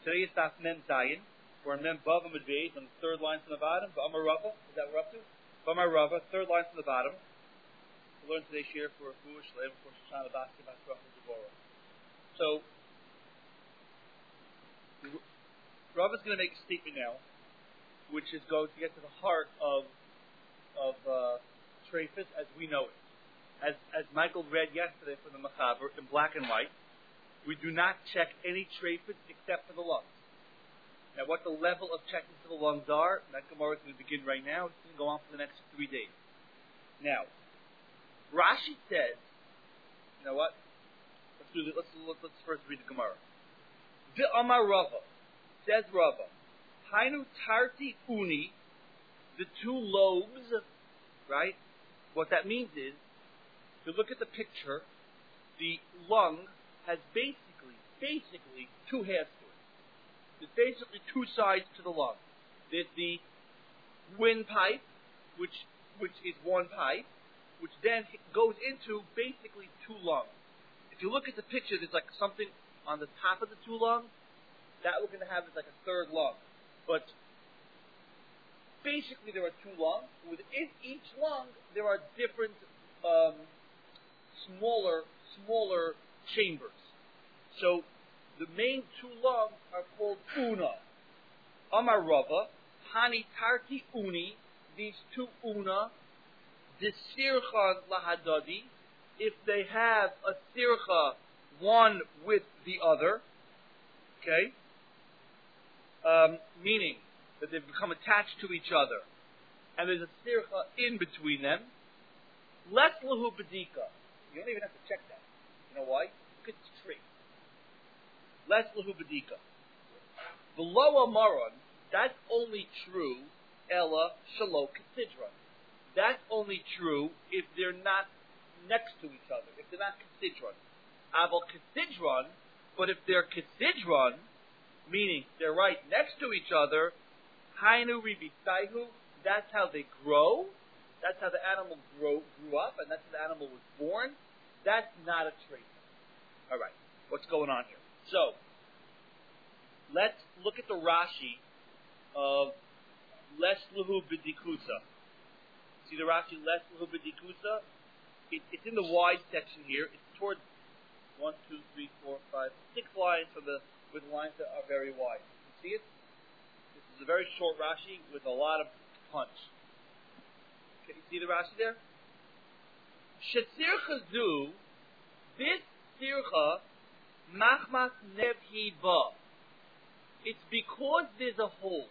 Today is Daf Mem Zayin. We're in Mem Vav Amud Beis on the third line from the bottom. B'Amar Rava, is that what we're up to? B'Amar Rava, third line from the bottom. We'll learn today's share for Fuh, Shleim, for Shoshana, Basti, Basrach, and Devorah. So, Rava's going to make a statement now, which is going to get to the heart of Trefus as we know it. As Michael read yesterday from the Machaber in black and white, we do not check any Trefus except for the lungs. Now, what the level of checking for the lungs are, that Gemara is going to begin right now. It's going to go on for the next 3 days. Now, Rashi says, you know what? Let's do this. Let's first read the Gemara. V'Amar Rava, says Rava, Hainu Tarti Uni, the two lobes, right? What that means is, if you look at the picture, the lung has basically two halves to it. There's basically two sides to the lung. There's the windpipe, which is one pipe, which then goes into basically two lungs. If you look at the picture, there's like something on the top of the two lungs. That we're going to have is like a third lung. But basically there are two lungs. Within each lung, there are different smaller chambers. So the main two lungs are called Una. Amar Rava, Hani Tarti Uni, these two Una, the Sircha Lahadadi, if they have a Sircha one with the other, okay, meaning that they've become attached to each other, and there's a Sircha in between them, less Lahu Badika. You don't even have to check that. You know why? Because it's tree. Less Lahu Badika. The Loa Maron, that's only true, Ella Shalok Kesidron. That's only true if they're not next to each other, if they're not Kesidron. Aval Kesidron, but if they're Kesidron, meaning they're right next to each other, Hainu Ribitaihu, that's how they grow, that's how the animal grew up, and that's how the animal was born. That's not a trait. All right, what's going on here? So, let's look at the Rashi of Les Lahu B'dikusa. See the Rashi Les Lahu B'dikusa? It's in the wide section here. It's towards 1, 2, 3, 4, 5, 6 lines with lines that are very wide. You see it? This is a very short Rashi with a lot of punch. Can you see the Rashi there? Shesircha zu, this sircha, machmas nevhi ba. It's because there's a hole.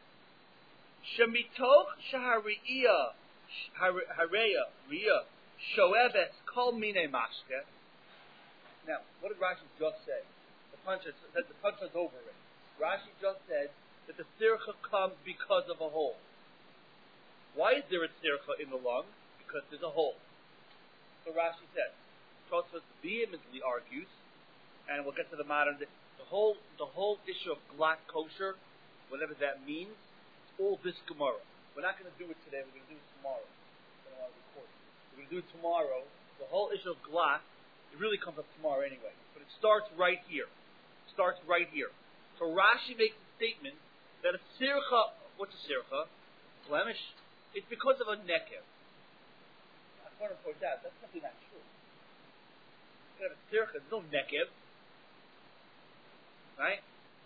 Shemitoch shahariya, hareya, riya, shoeves kol mine mashke. Now, what did Rashi just say? The punch is over it. Rashi just said that the sircha comes because of a hole. Why is there a sircha in the lung? Because there's a hole. So Rashi says. Tosfos vehemently argues, and we'll get to the modern day. The whole issue of glak kosher, whatever that means, it's all this Gemara. We're not going to do it today. We're going to do it tomorrow. I don't want to record it. We're going to do it tomorrow. The whole issue of glak, it really comes up tomorrow anyway. But it starts right here. So Rashi makes a statement that a sircha, what's a sircha? Blemish. It's because of a nekev. According to that, that's simply not true. You have a sircha, there's no nekev. Right?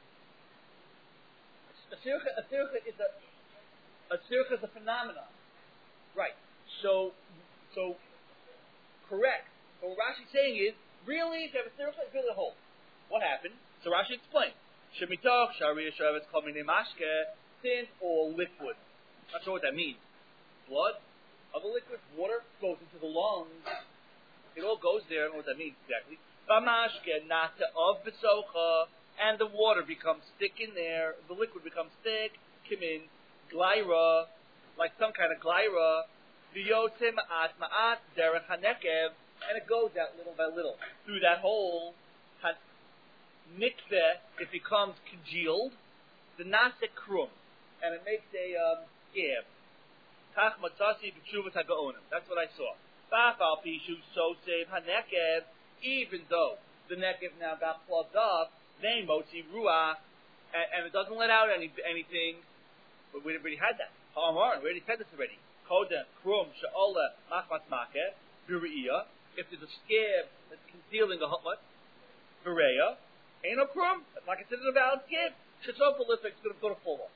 A sircha is a phenomenon. Right. So correct. So what Rashi's saying is, really, if you have a sircha, it's really a hole. What happened? So Rashi explained. Shemitach, Shariya, Shavis, Komine Mashke, since all liquid. Not sure what that means. Blood of a liquid, water goes into the lungs. It all goes there. I don't know what that means exactly. Bamashke, nata of besocha, and the water becomes thick in there. The liquid becomes thick. Kimin, glyra, like some kind of glyra. V'yotze ma'at derech hanekev, and it goes out little by little through that hole. Nikveh, it becomes congealed. The nasek krum, and it makes a gab. Tach matzasi b'tshuvas hagaonim. That's what I saw. Ba'afal pishu so save hanekev. Even though the nekev now got plugged up, they motzi ruach, and it doesn't let out anything. But we already had that. Ha'amar, we already said this already. Koda, krum, sha'ola, machmas makeh, v're'iyah. If there's a scab that's concealing a hutlet, v're'iyah, ain't no krum. That's not considered a valid scab. Shetzor prolific is going to fall off.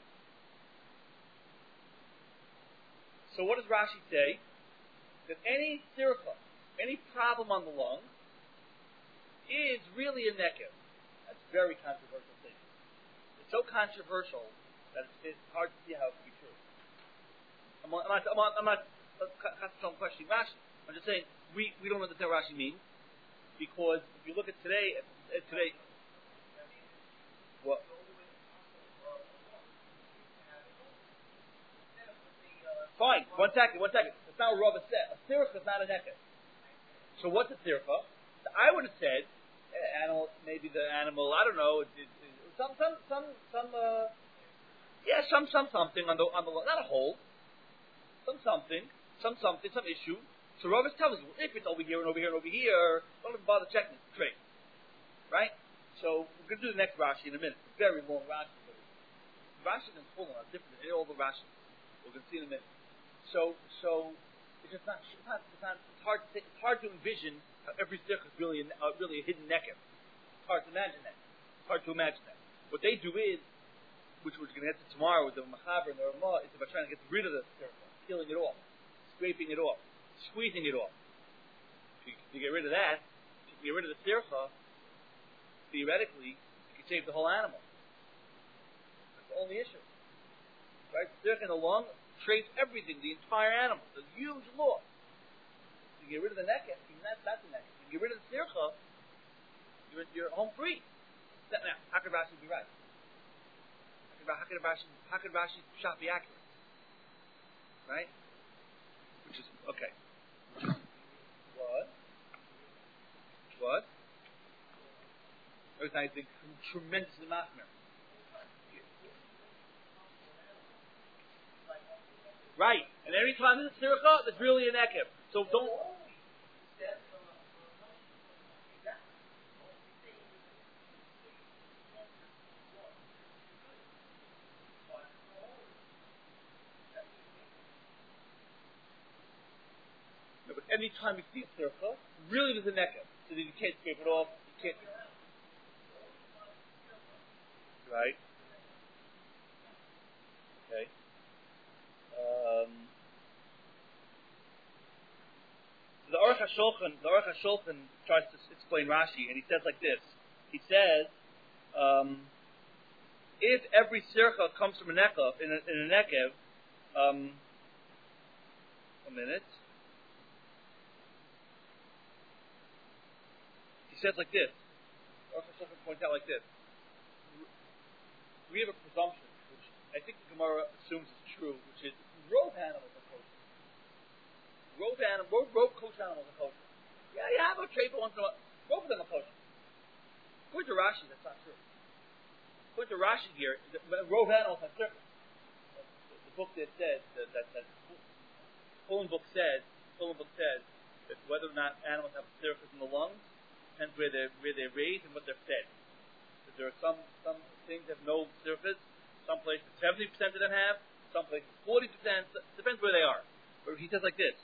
So what does Rashi say? That any sirka, any problem on the lung, is really a nekev. That's a very controversial thing. It's so controversial that it's hard to see how it can be true. I'm not questioning Rashi. I'm just saying we don't understand what Rashi means, because if you look at today, what? Fine. One second. It's not what Rava said. A sirka is not a nekev. So what's a sirka? I would have said animal. Maybe the animal. I don't know. Something on the not a hole. Some issue. So Rava is telling you, if it's over here and over here and over here, don't even bother checking. It's straight, right? So we're going to do the next Rashi in a minute. It's a very long Rashi. Rashi and Chulin are different than all the Rashi. We're going to see in a minute. So it's just not. It's hard to say, it's hard to envision how every circle is really a hidden nekev. It's hard to imagine that. What they do is, which we're going to get to tomorrow with the Machaber and the Ramah, is about trying to get rid of the circle, peeling it off, scraping it off, squeezing it off. To get rid of that, to get rid of the circle, theoretically, you could save the whole animal. That's the only issue. Right? The circle in the lung trace everything, the entire animal. It's a huge loss. To get rid of the neck, that's the neck. To get rid of the circle, you're home free. Now, how could Rashi be right? How could Rashi shot be accurate? Right? Which is okay. What? Every time I think tremendously machmir. Right. And every time there's a sircha, there's really an ekev. So don't. No, but any time you see a sircha, really there's an ekev. So that you can't scrape it off. You can't. Right. Okay. The Aruch HaShulchan tries to explain Rashi, and he says like this. He says, if every sircha comes from a nekev, in a nekev, a minute. He says like this. Aruch HaShulchan points out like this. We have a presumption, which I think the Gemara assumes is true, which is rogue animals are kosher. Rogue kosher animals are kosher. Yeah, you have a trait once in a while. Both of them are kosher. According to Rashi, that's not true. According to Rashi here, rogue animals have circles. The book that says that Pullen book says that whether or not animals have circles in the lungs depends where they're raised and what they're fed. That there are some things that have no surface. Some places 70% of them have. Some places 40%. Depends where they are. But he says like this: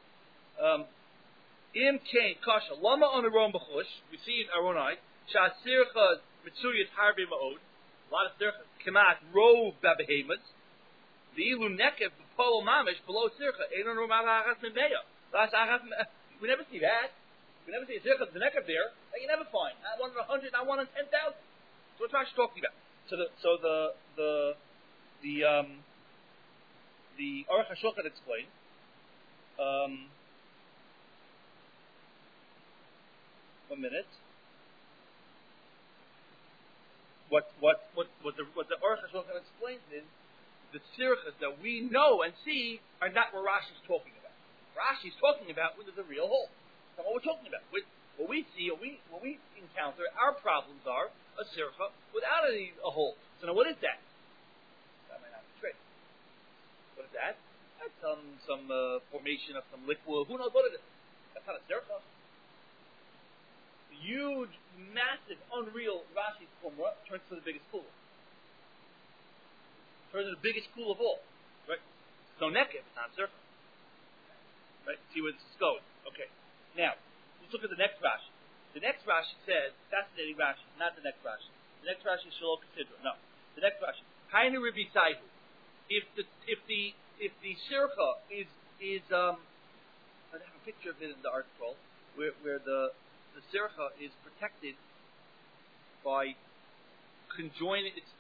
Im kain kasha lama on the rom b'chush. We see in Aronai shas sirchas mitzuyas harbe ma'od. A lot of sirchas kemat rov babehemas. The ilu nekev b'polo mamish below sircha einon romav ha'achas minbeya. We never see that. We never see a sircha the nekev there. That you never find. Not one in 100. Not one in 10,000. So what's Rashi talking about? So the Aruch HaShulchan explains. One minute. What the Aruch HaShulchan explains is the sirchas that we know and see are not what Rashi's talking about. Rashi's talking about when there's a real hole. That's what we're talking about. What we see, what we encounter, our problems are a sircha without a hole. So now what is that? That might not be straight. What is that? That's some formation of some liquid. Who knows what it is? That's not a sircha. The huge, massive, unreal Rashi's Qumrah turns to the biggest pool. turns into the biggest school of all. Right? It's no nekev, it's not circle. Right? See where this is going. Okay. Now, let's look at the next Rashi. The next Rashi says, fascinating Rashi, not the next Rashi. The next Rashi is Shalom Kesidra. No. The next Rashi. Hainu Ribi Saihu. If the sircha is I have a picture of it in the article where the sircha is protected by conjoining the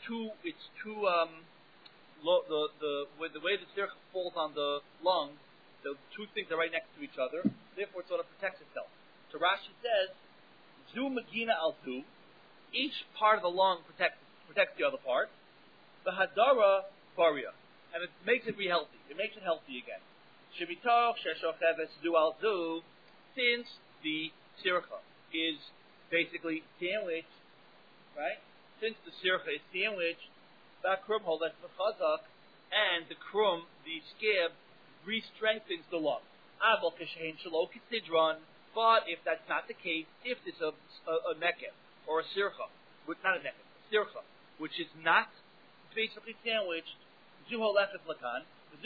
way the sircha falls on the lung, the two things are right next to each other, therefore it sort of protects itself. So Rashi says, Zu Magina al Zu, each part of the lung protects the other part. The Hadara Baria. And it makes it healthy. It makes it healthy again. Shemitoch Sheshocheves Du al Zu, since the sircha is basically sandwiched, right? Since the sircha is sandwiched, that krum holds the chazak, and the krum, the scab, re-strengthens the lung. Aval Keshein Shalo Kisidron, but if that's not the case, if it's a nekev, or a sircha, not a nekev, a sircha, which is not basically sandwiched, Zuho Lechet Lakan,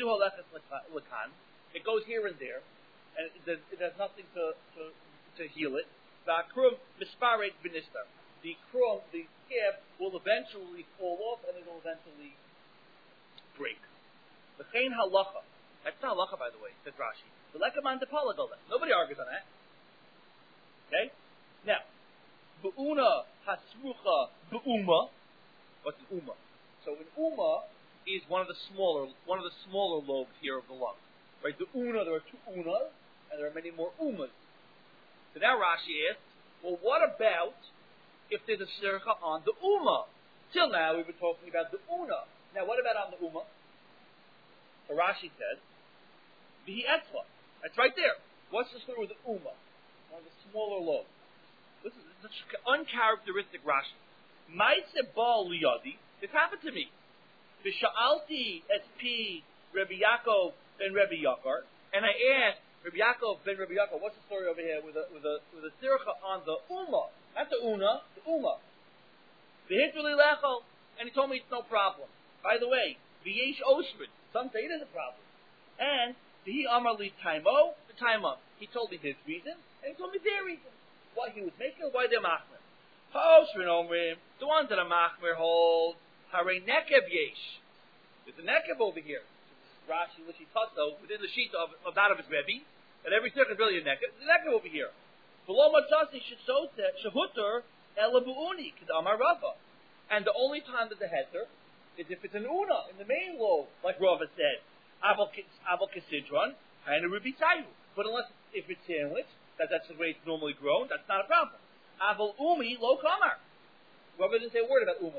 it goes here and there, and it has nothing to heal it. The krum misparet b'nistar. The krum, the scab, will eventually fall off, and it will eventually break. The chain halacha. That's not halacha, by the way, says Rashi. The lekaman depalagola. Nobody argues on that. Okay? Now, bu'una hasrucha bu'uma. What's an uma? So an uma is one of the smaller lobes here of the lung. Right? The una, there are two unas, and there are many more umas. So now Rashi asks, well, what about if there's a sircha on the uma? Till now we've been talking about the una. Now what about on the uma? So Rashi says, Vihi etzla. That's right there. What's the story with the uma? One of the smaller lobes. This is uncharacteristic Rashi. Ma'ase ba'al liyadi. This happened to me. V'sha'alti SP Rabbi Yaakov ben Rabbi Yakar, and I asked Rabbi Yaakov ben Rabbi Yakar, what's the story over here with a sircha on the uma, not the una, the uma. V'hituli lechol, and he told me it's no problem. By the way, v'yesh oshrid, some say it is a problem. And v'hi amar li taimo, the taimo. He told me his reason, and he told me their reason. Why he was making, why they're machmer. Ha'oshrin omrim, the ones that are machmer hold. Hare nekev yesh. There's a nekev over here. Rashi, which he taught though, within the sheet of that of his Rebbe, that every circle is really a nekev. There's a nekev over here. Below matzasi shehuter elabuuni k'damar Rava. And the only time that the heter is if it's an una in the main lobe, like Rava said. Aval kesidron, hainu rubi sayu. But unless if it's sandwiched, that's the way it's normally grown, that's not a problem. Aval umi lo kamar. Rava didn't say a word about umi.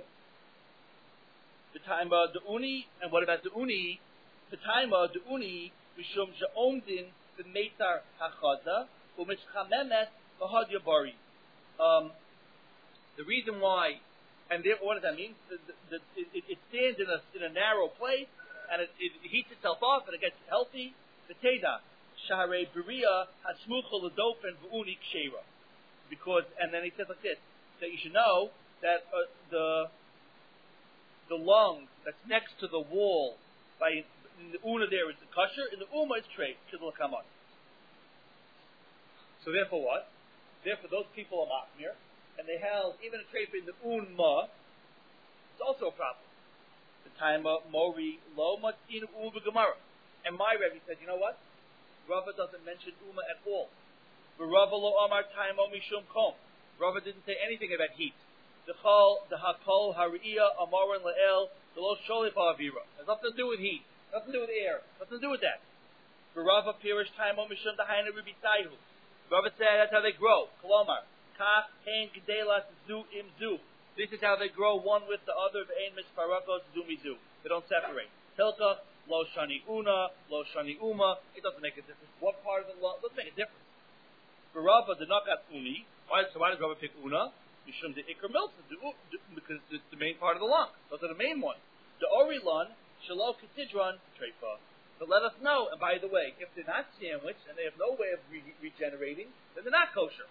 The time the uni, and what about the uni? The time the uni, mishum she'omdin the meitar hachaza u'mishchamemes v'had yabari. The reason why, and what does that mean? It stands in a narrow place, and it heats itself off, and it gets healthy. The teda shaharei beria hasmucha l'dofen v'uni kshera. Because, and then he says like this, that you should know that the lung that's next to the wall, in the una there is the kosher, in the uma is trade, kidul kamon. So therefore what? Therefore those people are machmir, and they held even a trade in the unma, it's also a problem. The time mori lo matin uva gemara. And my Rebbe said, you know what? Rava doesn't mention uma at all. But Rava lo amar time mishum kom. Rava didn't say anything about heat. The hakol hariya amaran leel the lo sholif avira. Has nothing to do with heat, nothing to do with air, nothing to do with that. For Rava pirish taimo mishum dahaina rubi taihu. Rava said that's how they grow. Kolomar kach hein gedelas zu im zu. This is how they grow one with the other. Ve'ein misparakos zu mizu. They don't separate. Hilka lo shani una lo shani uma. It doesn't make a difference. What part of the law doesn't make a difference. For Rava the nakat uni. Why does Rava pick una? Mishum the ikar milsa, because it's the main part of the lung. Those are the main ones. The orilon, shalo ketidron, treifa. But let us know, and by the way, if they're not sandwiched, and they have no way of regenerating, then they're not kosher.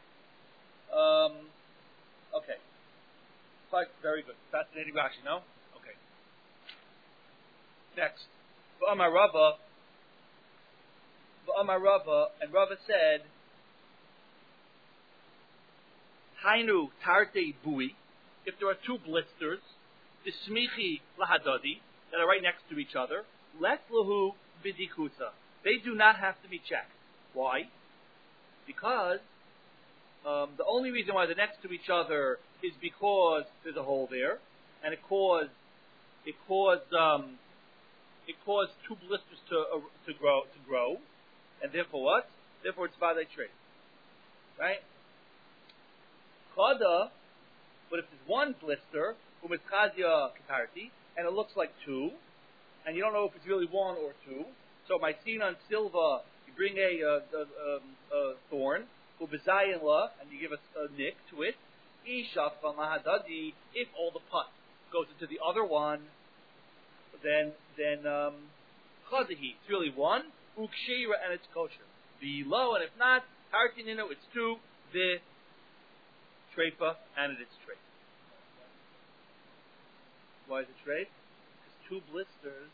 Okay. Very good. Fascinating Rashi, no? Okay. Next. V'amar Rava, and Rava said, Hainu tarte bui, if there are two blisters, ismichi lahadadi, that are right next to each other, les lahu bidikusa. They do not have to be checked. Why? Because the only reason why they're next to each other is because there's a hole there, and it caused two blisters to grow, and therefore what? Therefore it's vade trade, right? Chada, but if there's one blister, umitzchazia katarti, and it looks like two, and you don't know if it's really one or two. So my sinan silva, you bring a thorn, ubezayin la, and you give a nick to it. Ishaf mahadadi. If all the pus goes into the other one, then chadahi. It's really one. Ukshira, and it's kosher. Below, and if not, tartinino, it's two. The treifa, and it is treifa. Why is it treifa? Because two blisters,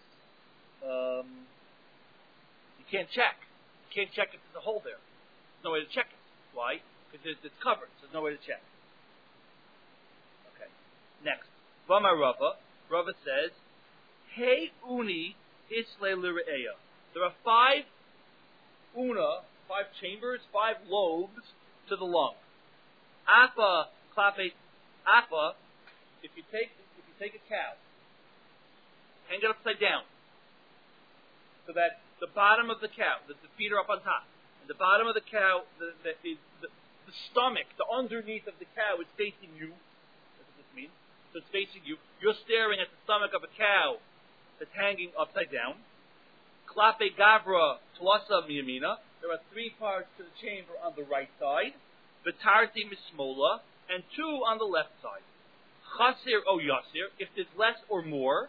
you can't check. You can't check if there's a hole there. There's no way to check it. Why? Because it's covered, so there's no way to check. Okay. Next. Vama Rava. Rava says, Hey uni isle lireya. There are five chambers, 5 lobes to the lung. Apa klape apa. If you take a cow, hang it upside down, so that the bottom of the cow, the feet are up on top, and the bottom of the cow, the stomach, the underneath of the cow is facing you. That's what this means. So it's facing you. You're staring at the stomach of a cow that's hanging upside down. Klape gavra tlasa miyamina. There are 3 parts to the chamber on the right side. V'tarti mismola, and 2 on the left side. Chasir o yasir, if there's less or more.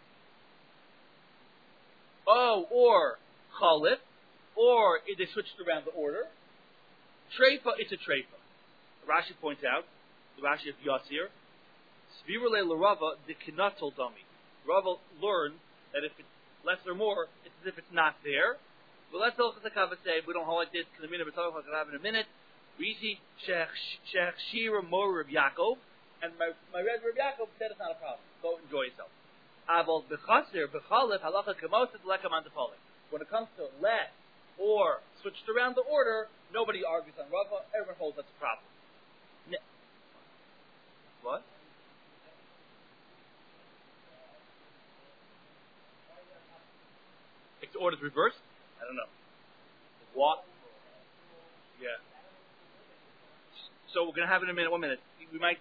Or chalif, or if they switched around the order. Treifa, it's a treifa. Rashi points out, the Rashi of Yasir, Svirule l'Rava de kinatol dami. Rava learned that if it's less or more, it's as if it's not there. But let's look at the Kava say, we don't hold like this, because the minute we're talking about in a minute. We see Shech Shira Mor Reb Yaakov, and my Red Reb Yaakov said it's not a problem. Go enjoy yourself. Aval b'chaser b'chalif halacha kemoset lekam antipalik. When it comes to less or switched around the order, nobody argues on Rava. Everyone holds that's a problem. What? If the order's reversed? I don't know. What? Yeah. So we're going to have it in a minute. 1 minute. We might.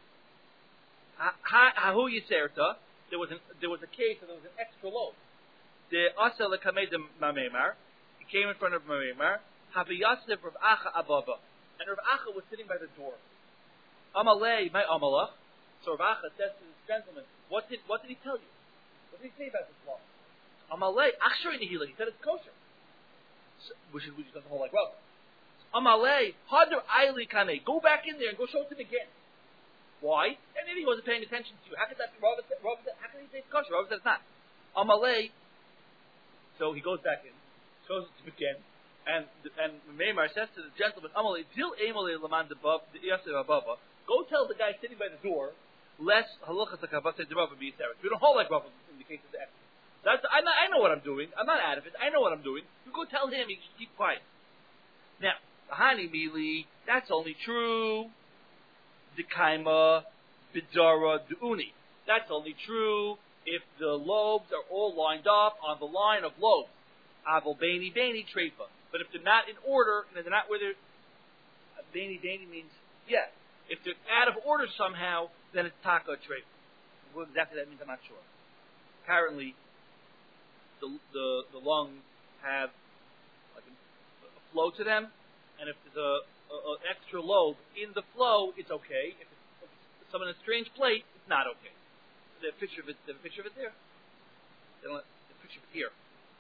Hahu yiserta. There was a case and there was an extra loaf. The asa lekamedim mamemar. He came in front of mamemar. Haviyasif Rav Acha ababa, and Rav Acha was sitting by the door. Amalei my amalach. So Rav Acha says to this gentleman, "What did he tell you? What did he say about this law?" Amalei achshori nihila. He said it's kosher. So, which doesn't hold like well. Amalei hadar aili kane. Go back in there and go show it to him again. Why? And then he wasn't paying attention to you. How could that be? How can he say it's kosher? Rav said it's not. Amalei. So he goes back in, shows it to him again, and Meimar says to the gentleman, Amalei dil emalei laman debab the yasev ababa. Go tell the guy sitting by the door, less halachas hakavase derava b'yiseres. We don't hold like Rav in the case of the extra. I know what I'm doing. I'm not out of it. I know what I'm doing. You go tell him. He should keep quiet. Now, Hani Mili, that's only true. Dekaima bidara duuni. That's only true if the lobes are all lined up on the line of lobes. Aval beni treifa. But if they're not in order, and they're not where they're beni means if they're out of order somehow, then it's taka treifa. What exactly that means, I'm not sure. Apparently, the lungs have like a flow to them, and if there's an extra lobe in the flow, it's okay. If it's some in a strange plate, it's not okay. The picture of it there. They don't the picture of it here.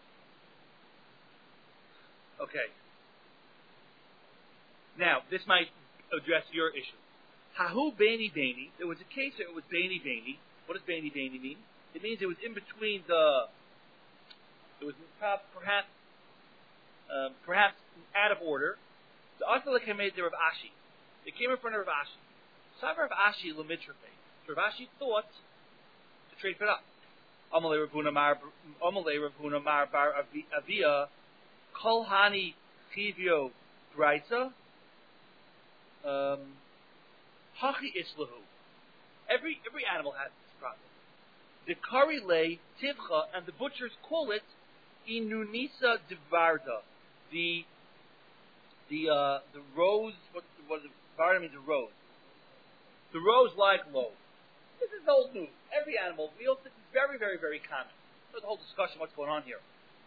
Okay. Now this might address your issue. Hahu beni. There was a case where it was beni. What does beni mean? It means it was in between the It was perhaps out of order. The Asala came made there of Ashi. They came in front of Rav Ashi. Savar Rav Ashi lemitrape. Rav Ashi thought to trade it up. Amalei Rav Huna Mar Bar Avia Kol Hani Chivio Braisa Hachi Islahu. Every animal has this problem. The kari lay tivcha, and the butchers call it inunisa divarda. The rose. What is it? Varda means a rose. The rose-like lobe. This is old news. Every animal feels this is very, very, very common. There's a whole discussion what's going on here.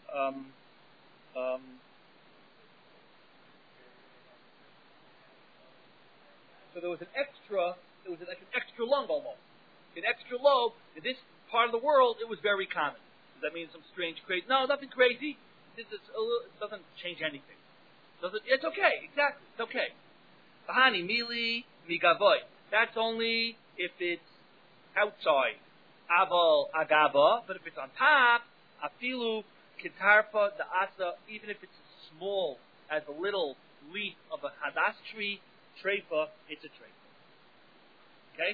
So there was an extra. It was like an extra lung almost, an extra lobe. In this part of the world, it was very common. Does that mean some strange crazy? No, nothing crazy. It doesn't change anything. It's okay. Exactly, it's okay. Bahani mili migavoy. That's only if it's outside. Aval agava. But if it's on top, afilu kitarpa da asa. Even if it's as small as a little leaf of a hadas tree, treifa, it's a treifa. Okay?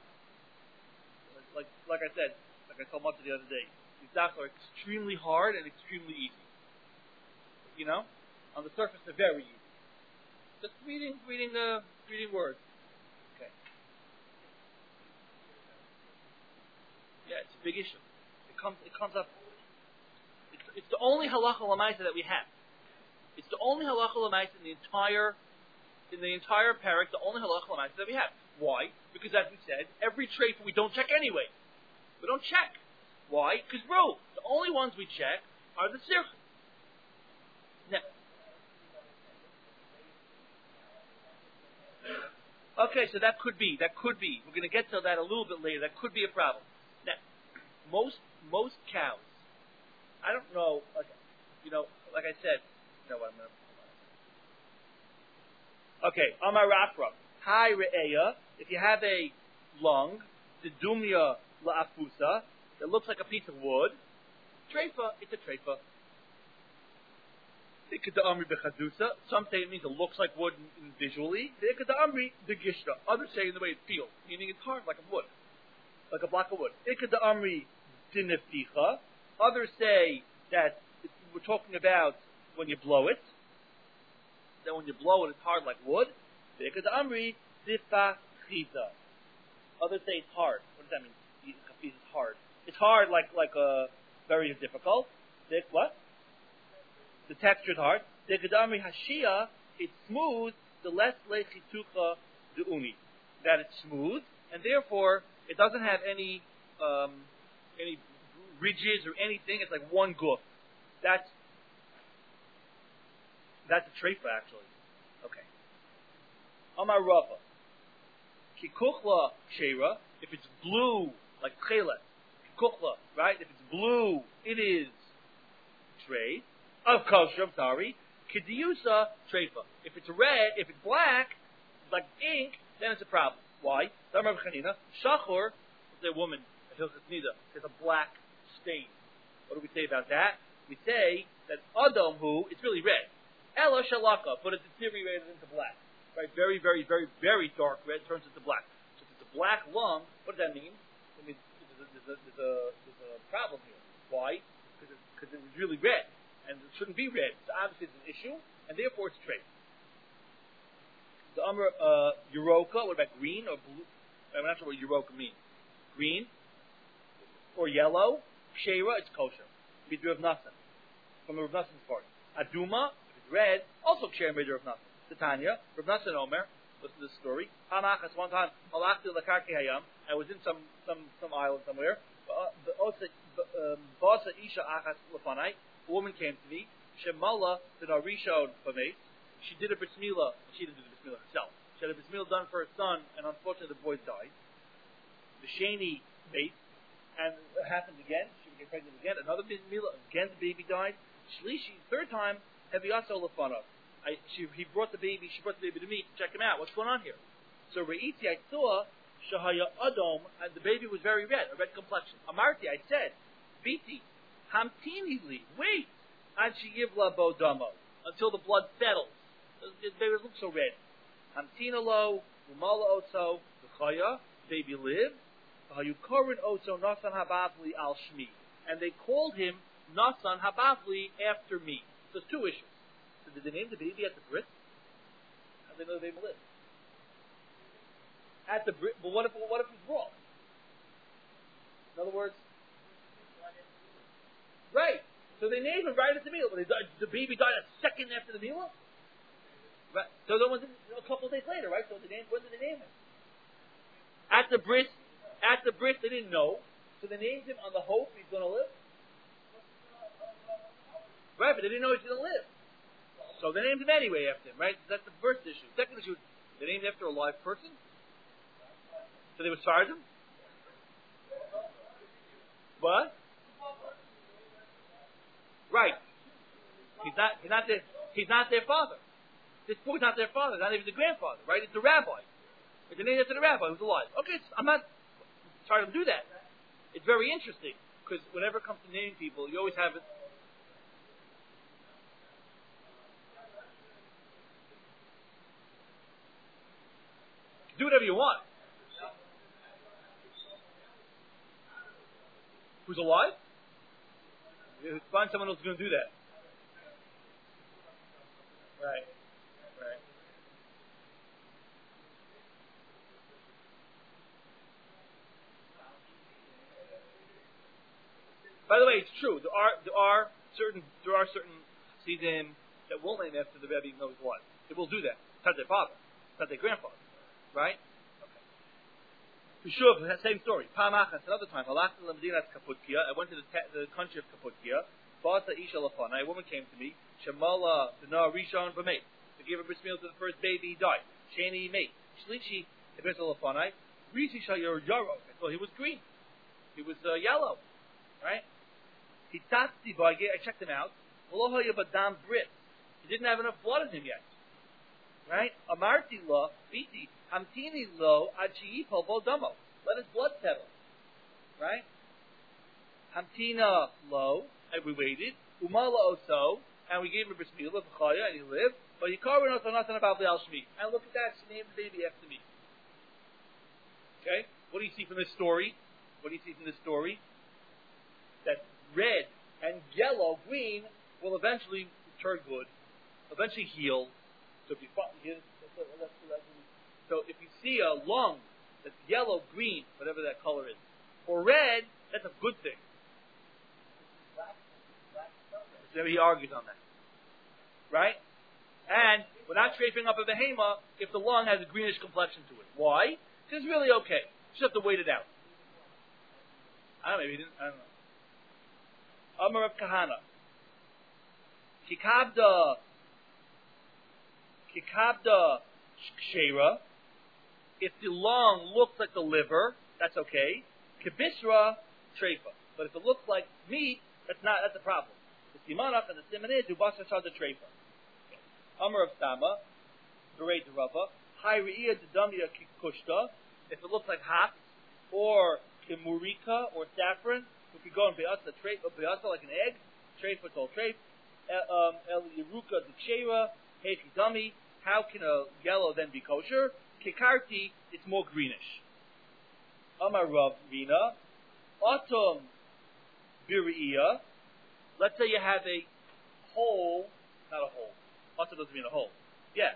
Like I said, like I told Mata the other day, these dots are extremely hard and extremely easy. You know? On the surface, they're very easy. Just reading words. Okay. Yeah, it's a big issue. It comes up. It's the only halacha l'maisa that we have. It's the only halacha l'maisa in the entire parak. The only halacha l'maisa that we have. Why? Because as we said, every trait we don't check anyway. We don't check. Why? Because the only ones we check are the sirchim. Now, okay, so that could be. We're going to get to that a little bit later. That could be a problem. Now, most cows, I don't know. Like I said, you know what I'm going to. Okay, Amar Rapra. Hi Re'eya. If you have a lung, the dumya la'afusa, that looks like a piece of wood, treifa, it's a treifa. Some say it means it looks like wood visually. Others say in the way it feels, meaning it's hard like a wood, like a block of wood. Others say that we're talking about when you blow it. That when you blow it, it's hard like wood. Others say it's hard. What does that mean? It's hard. It's hard like very difficult. What? The texture is hard. It's smooth. The less lechitucha the uni. That it's smooth, and therefore it doesn't have any ridges or anything. It's like one goof. That's a treifa actually. Okay. Amar Rava. Kikuchla sheira. If it's blue, like tchelet. Kikuchla, right? If it's blue, it is trade. Of kosher, I'm sorry. Kediyusa, treifa. If it's red, if it's black, like ink, then it's a problem. Why? Shachor, the woman, there's a black stain. What do we say about that? We say that Adam, it's really red. Ella shalaka, but it's deteriorated into black. Right? Very, very, very, very dark red turns into black. So if it's a black lung, what does that mean? It means there's a problem here. Why? Because it was really red. And it shouldn't be red. So obviously it's an issue, and therefore it's trade. The Uroka, what about green or blue? I'm not sure what Uroka means. Green or yellow, Sheira, it's kosher. Midri of Nassan. From the Rav Nassan's part. Aduma, if it's red, also Sheira Midri of Nassan. Titania, Rav Nassan Omer, listen to this story. Hamachas, one time, Malachti Lakarki Hayam, I was in some island somewhere. Basa Isha Achas Lafanai, a woman came to me. Shemala did a rishon b'meit. She did a bris milah. She didn't do the bris milah herself. She had a bris milah done for her son, and unfortunately the boy died. The sheni mate, and it happened again. She became pregnant again. Another bris milah. Again the baby died. Shlishi, third time, heviyaso lefanav. He brought the baby. She brought the baby to me to check him out. What's going on here? So re'iti, I saw shahaya adom, and the baby was very red, a red complexion. Amarti, I said, biti. Hamtini li, wait, ad sheyivla bo damo, until the blood settles. They would look so red. Hamtina lo, umala oso, v'chaya, baby live, v'hayukorin oso nasan habavli al shmi. And they called him Nasan Habavli after me. So there's two issues. So did they name the baby at the brit? How do they know the baby lived? At the brit, but what if he's wrong? In other words, right. So they named him right at the meal, but the baby died a second after the meal. Right. So that was a couple of days later, right? So when did they name him? At the brit, they didn't know, so they named him on the hope he's going to live. Right, but they didn't know he's going to live, so they named him anyway after him. Right? That's the first issue. Second issue, they named him after a live person, so they would charge him. What? Right. He's not their father. This boy's not their father. Not even the grandfather. Right? It's the rabbi. It's the name after the rabbi who's alive. Okay, I'm not trying to do that. It's very interesting because whenever it comes to naming people, you always have it. Do whatever you want. Who's alive? You find someone who's going to do that. Right. By the way, it's true. There are certain Chassidim that will name after the Rebbe even though he's alive. They will do that. It's not their father. It's not their grandfather. Right? Okay. Sure, same story. Another time, I went to the country of Kaputkia. A woman came to me. Shemala B'na Rishon B'meit. To give a bris milah to the first baby, he died. Sheni mate. Shlishi Ebesalafanai. Rishi Shayar Yaro. So he was green. He was yellow. Right? He tatzti I checked him out. Badam Brit. He didn't have enough blood in him yet. Right? Amarti lo, biti, hamtini lo, achi polvo domo. Let his blood settle. Right? Hamtina lo, and we waited. Umala oso, and we gave him a bris milah, v'chaya, and he lived. But yikarin oso nothing about the al shmi. And look at that, she named the baby after me. Okay? What do you see from this story? That red and yellow, green, will eventually turn good, eventually heal. So if you see a lung that's yellow, green, whatever that color is, or red, that's a good thing. So he argues on that. Right? And we're not shaping up a behema if the lung has a greenish complexion to it. Why? Because it's really okay. You just have to wait it out. I don't know, maybe he didn't, I don't know. Amar of Kahana. Kikabda kshera. If the lung looks like the liver, that's okay. Kibisra treifa. But if it looks like meat, that's a problem. The simanach and the siman is ubasa the treifa. Amar of Sama, Berei Derava, Hai Re'iyah Dedamia Kikushta. If it looks like hops or kimurika or saffron, we could go and be'asa like an egg, treifa tol treif, el yeruka d'kshera, hechi dami. How can a yellow then be kosher? Kikarti, it's more greenish. Amar Rav Rina, autumn biriyah. Let's say you have a hole, not a hole. Autumn doesn't mean a hole. Yeah.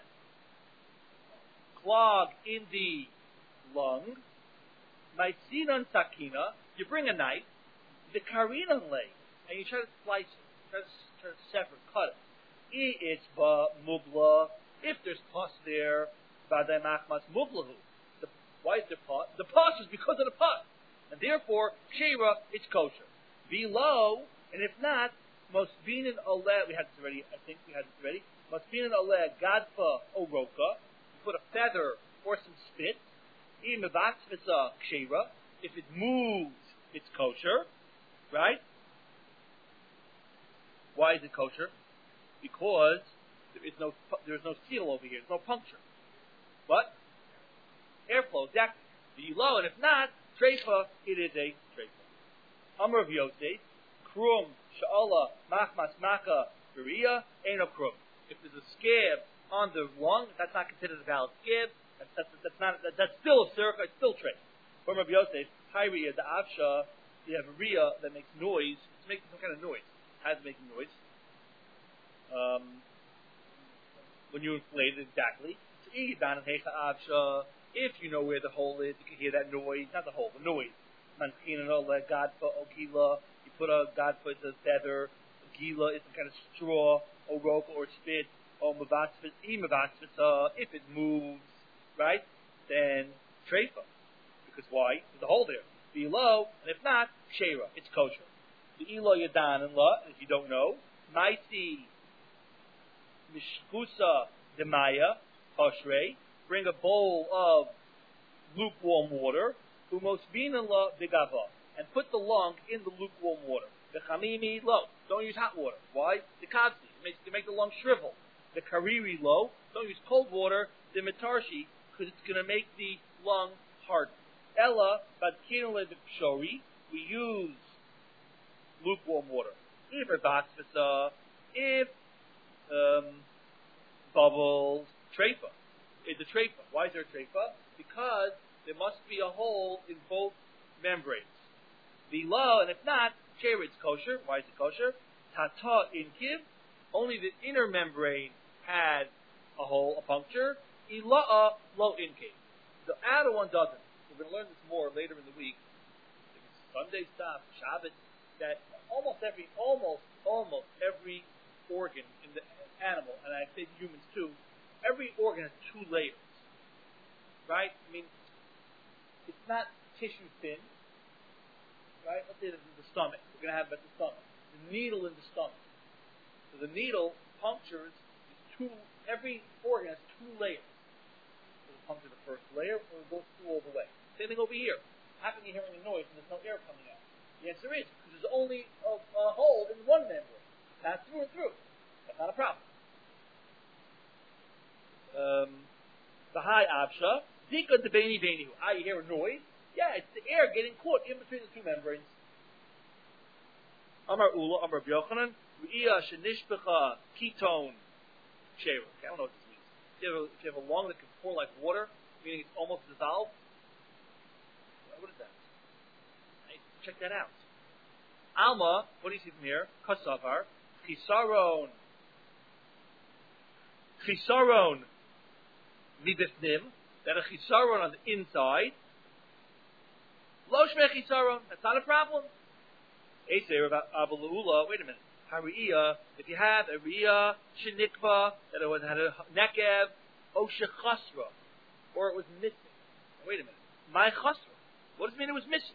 Clog in the lung. Maisinan sakina. You bring a knife. The karinan lay, and you try to slice it, try to sever, cut it. It's ba mugla. If there's pus there, badai machmas muglahu. Why is there pus? The pus is because of the pus, and therefore kshera, it's kosher. Below, and if not, mosbinin oleh. We had this already. I think we had this already. Mosbinin oleh gadfa oroka. You put a feather or some spit. Imivatzvisa kshera. If it moves, it's kosher. Right? Why is it kosher? Because there's no seal over here. There's no puncture. What? Airflow, exactly. Below, and if not, treifa, it is a treifa. Amar of Yosef, krum sha'ala machmas maka beria ain't no krum. If there's a scab on the lung, that's not considered a valid scab. That's still a circa. It's still trace. From Rabbi Yosef, hi Ria, the Avsha, you have a Ria that makes noise. It's making some kind of noise. How's it making noise? When you inflate it exactly. If you know where the hole is, you can hear that noise. Not the hole, the noise. You put a godfoot, it's a feather. A gila is some kind of straw, or rope, or spit, or mavatzvit. If it moves, right, then treifa. Because why? There's a hole there. Below, and if not, sheira. It's kosher. The ilo yadan and la, if you don't know, maisi mishkusa demaya koshrei. Bring a bowl of lukewarm water, umosbina la bigava, and put the lung in the lukewarm water. The chamimi lo, don't use hot water. Why? The kavsi, it makes the lung shrivel. The kariri lo, don't use cold water. The mitarshi, because it's going to make the lung harden. Ella, badkina le shori, we use lukewarm water. If bubbles, treifa. It's a treifa. Why is there a treifa? Because there must be a hole in both membranes. Below, and if not, sheira, it's kosher. Why is it kosher? Tata inkiv, only the inner membrane had a hole, a puncture. Ila'a lo inkiv. The outer one doesn't. We're going to learn this more later in the week. Sunday stuff, Shabbat, that almost every organ in the animal, and I say humans too, every organ has two layers, right? I mean, it's not tissue thin, right? Let's say this is the stomach. We're going to have it at the stomach. The needle in the stomach. So the needle punctures every organ has two layers. Does it puncture the first layer, or it goes through all the way? Same thing over here. How come you're hearing a noise and there's no air coming out? The answer is because there's only a hole in one membrane. Pass through and through. That's not a problem. The high absha, dika de beni beni. You hear a noise? Yeah, it's the air getting caught in between the two membranes. Amar Ula, Amar B'Yochanan, Ru'iyah shenishbecha ketone sheira. Okay, I don't know what this means. If you have a lung that can pour like water, meaning it's almost dissolved, what is that? Check that out. Alma, what do you see from here? Kasavar, chisaron midifnim, that a chisaron on the inside. Lo shmei chisaron, that's not a problem. Eser about Avalula, wait a minute. Hariyah, if you have a riyah shenikva, that it had a nekev, o shechasra, or it was missing. Wait a minute. My chasra. What does it mean it was missing?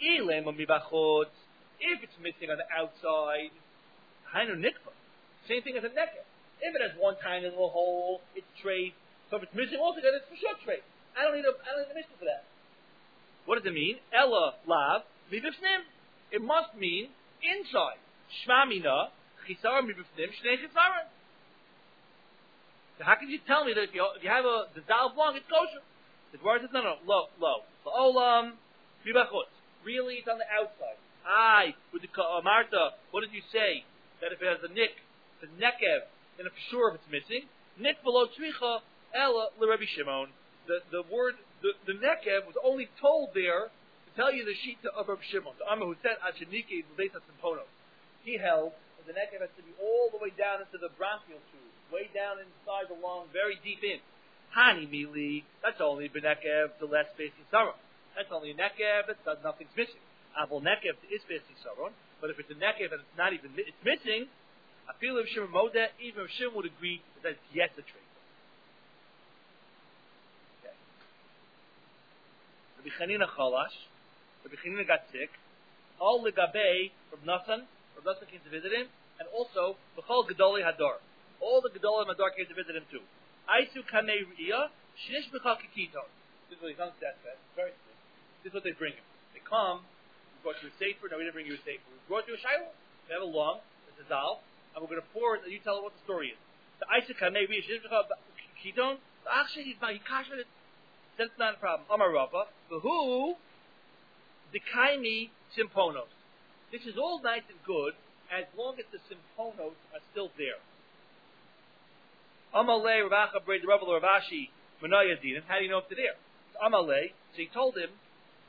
If it's missing on the outside, hainu nikva. Same thing as a nekev. If it has one tiny little hole, it's trace. So if it's missing altogether, it's for sure trace. I don't need a mishkan for that. What does it mean? Ella lav mibifnim. It must mean inside. Shmamina chisar mibifnim shnei chisaron. So how can you tell me that if you have a dissolved lung, it's kosher? The word says no, low. Olam mibachutz. Really, it's on the outside. With the Marta, what did you say? That if it has a nick, the nekev, then for sure if it's missing, nick below tzricha, ella l'Rebbe Shimon. The word, the nekev was only told there to tell you the sheet of Rabbi Shimon. The Amma who said, Achenike v'leisa simponos. He held that the nekev has to be all the way down into the bronchial tube, way down inside the lung, very deep in. Hani mili, that's only b'nekev, the less space sarah. That's only a nekev, nothing's missing. Abel nekev is basically saron, but if it's a nekev and it's not even, it's missing, I feel if Shimon Moda, even if Shimon would agree that it's yes a trait. Okay. Rabbi Chanina Chalash, Rabbi Chanina got sick, all legabe from Nathan came to visit him, and also B'chol Gedolei Hadar. All the Gedolei Hadar came to visit him too. Aisu Kanei Riyah, Shnish B'chol Kikiton. This is what he comes to that fast. Very sick. This is what they bring him. They come, we brought you a sefer, no, we didn't bring you a sefer. We brought you a shiloh. They have a lung, it's dissolved, and we're going to pour it, and you tell it what the story is. The Isaac Kanei Riyah, Shnish B'chol Kikiton, actually, he kashed it. That's not a problem. Amar Rava, the who, the Kaimi Simponos. This is all nice and good as long as the simponos are still there. Amalei Ravacha Braid Rav Ravashi Manaya Dinim. How do you know if they're there? Amalei. So he told him,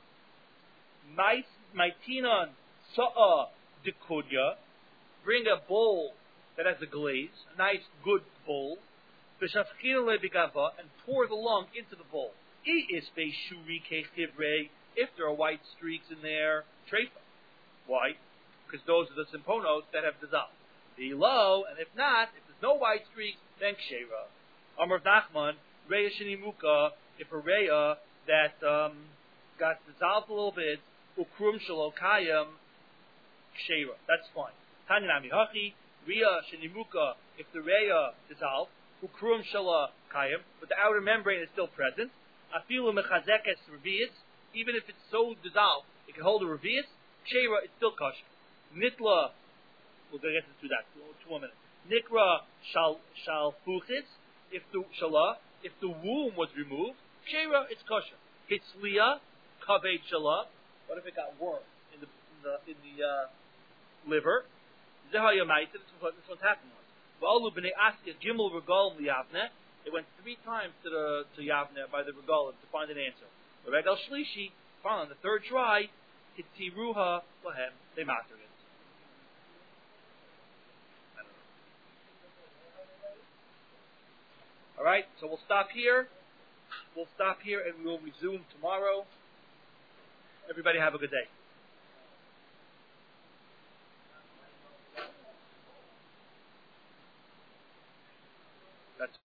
Maitinon Sa'a Dikudya. Bring a bowl that has a glaze, a nice good bowl. And pour the lung into the bowl. If there are white streaks in there, treifa. Why? Because those are the simponos that have dissolved. The low, and if not, if there's no white streaks, then kshera. Amar Nachman, reya shenimuka, if a reya that got dissolved a little bit, ukrum shalokayim, kshera. That's fine. Tanyanami hachi, reya shenimuka, if the reya dissolved, ukrum shalokayim, but the outer membrane is still present, afilu mechazekes revius, even if it's so dissolved, it can hold a revius, kshera, it's still kosher. Nitla, we'll get into that, 2 more minutes. Nikra shalfuchis, if the womb was removed, kshera, it's kosher. Hitzliya, kaved shalah, what if it got worms in the liver? Zehayamaita, this one's happened once. V'alu b'nei asya gimel regalim liyavne, they went 3 times to Yavne by the regalim to find an answer. Regal shlishi, finally on the 3rd try, hitziruha lahem, they mastered it. Alright, so we'll stop here. And we will resume tomorrow. Everybody have a good day.